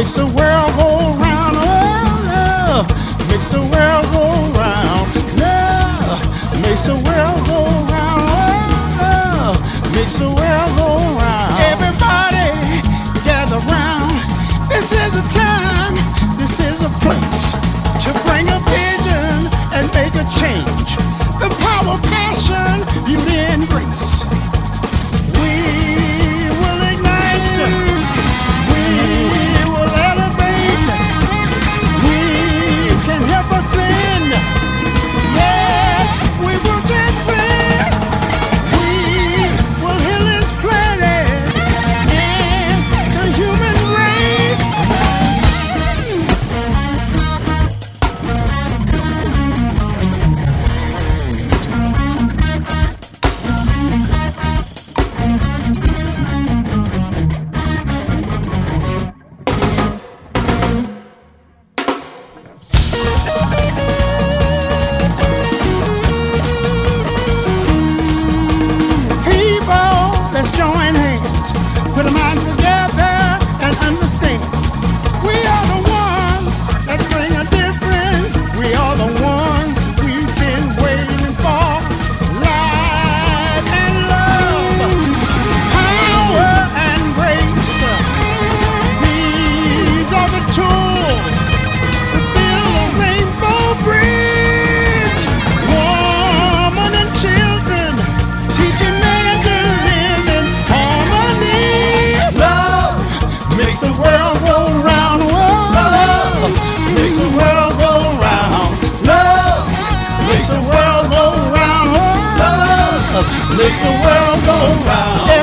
makes the world go round. Oh, love makes the world go round. Love makes the world go round. Oh, love makes the world go round. Everybody gather round. This is a time, this is a place to bring a vision and make a change. The power, passion, beauty, and grace. We will ignite. We will elevate. We can help us in. Yeah, we will transcend. We will heal this planet and the human race. People, let's join hands, put our minds together and understand. We are the ones that bring a difference. We are the ones we've been waiting for. Light and love, power and grace. These are the tools to build a rainbow bridge. Women and children, teaching men to live in harmony. Love makes the world go round. Oh, love makes the world go round. Love makes the world go round. Oh, love makes the world go round.